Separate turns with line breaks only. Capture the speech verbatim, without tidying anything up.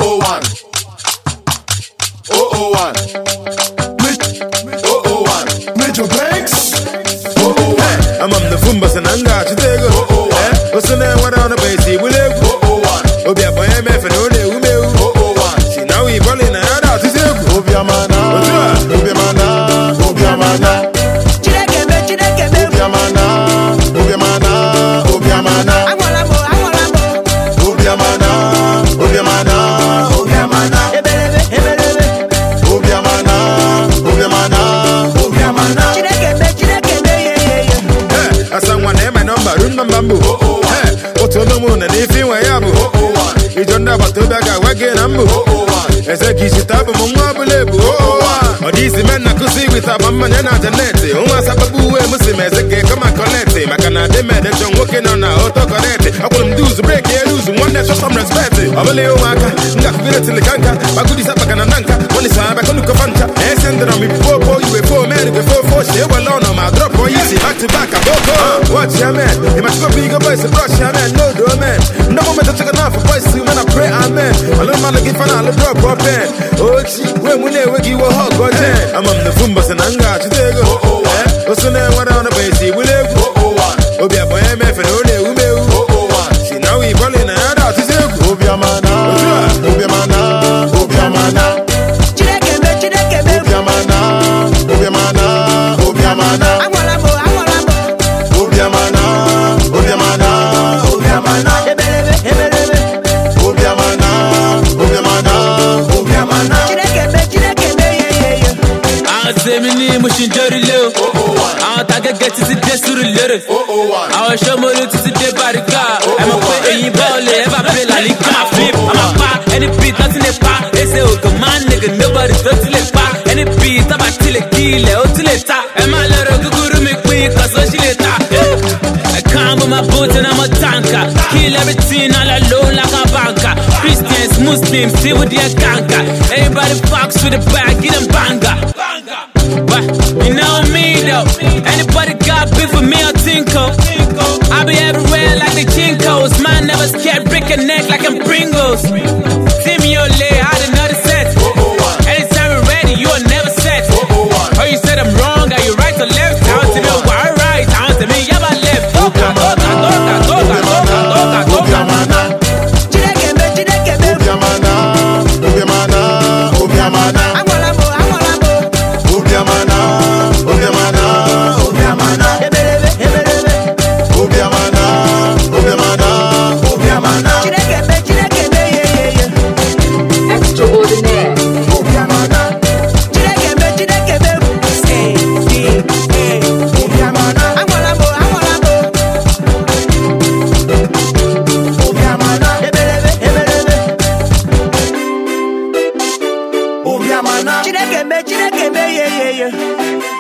oh one. oh oh one. oh oh one. Major Banks. oh oh one.
I'm on the Fumbas and Anga to take go.
oh oh one.
What's the name? What on the base? We live.
oh oh one.
Obia for M F and Ode Ume.
oh oh one.
See now we balling a yard out to say.
Obia mana. Obia mana. Obia mana.
Chidekeme, chidekeme.
Obia mana. Obia mana. Obia mana.
Agwalamo, agwalamo.
Obia mana. Obia mana. Obia mana.
Ebelebe, ebelebe.
Obia mana. Obia mana. Obia mana.
Chidekeme, chidekeme, yeah, yeah, yeah.
Hey, someone name my number, run bamboo. Hey, what's on the moon and if you were yabu?
oh oh one.
You don't know what to back a wagon ambu.
oh oh one.
As a kiss it up among Mabule. Oh, or these men I could see with a man and a Janet. Who was a babu and Muslim as a gay come and collect him. I cannot demand that you're working on a autocorrect. I will do to break your lose one that show some respect. I will lay waka, not good till the canker. I could is up a cananka. When it's time I can look a fanta. And send it on me before you before married before four. She will on my drop or easy back to back. I go, watch your man. You must go big boys and brush your man. No, do a man. No moment to take enough for boys to when I pray, amen. I learn my looking for a drop or pen. Oh, when we never give a hug or ten. I'm on the Fumbas and Anga to take go.
oh oh one.
What's the name? What on the base? We live.
oh oh one.
Obia for M F and Ode Ume.
oh oh one.
See now we balling a yard out to say.
Obia mana. Obia mana. Obia mana.
Chidekeme, chidekeme.
Obia mana. Obia mana. Obia mana.
Agwalamo, agwalamo.
Obia mana. Obia mana. Obia mana.
Ebelebe, ebelebe.
Obia mana. Obia mana. Obia mana.
Chidekeme, chidekeme, yeah, yeah, yeah.
I say me name Mushin Jerry Lil.
oh oh one.
I want to get to the desk to the lyrics.
oh oh one.
I want show more to the dead body car. I'm a play in ball, ever play la liga. I'm a flip, I'm a pop, any beat, nothing a pop. They say, oh, come on, nigga, nobody does till it pop. Any beat, I'm a till it kill, oh, till it top. And my little guru make me, cause so she let top. I come with my boots and I'm a tanker. Kill everything all alone like a banker. Christians, Muslims, see with their ganker. Everybody fucks with the bag, get them banger. But you know me though. Anybody got beef with me or Tinko? I be everywhere like the Chinkos. Man never scared, break a neck like I'm Pringles. Timmy Ole, I had another set. Anytime we're ready, you are never set. Oh, you said I'm wrong, are you right or left? I want to know why right, I want to me, yeah, but left. Toka, toka, toka, toka, toka, toka, toka.
Chidekeme, chidekeme.
Obia mana. Obia mana. Obia mana.
Agwalamo, agwalamo.
Obia mana. Obia mana. Obia mana.
Ebelebe, ebelebe.
Obia mana. Obia mana. Obia mana.
Chidekeme, chidekeme, yeah, yeah, yeah.
Extraordinaire.
Obia mana.
Chidekeme, chidekeme. Say, yeah, yeah.
Obia mana.
Agwalamo, agwalamo.
Obia mana.
Ebelebe, ebelebe.
Obia mana.
Chidekeme, chidekeme, yeah, yeah, yeah.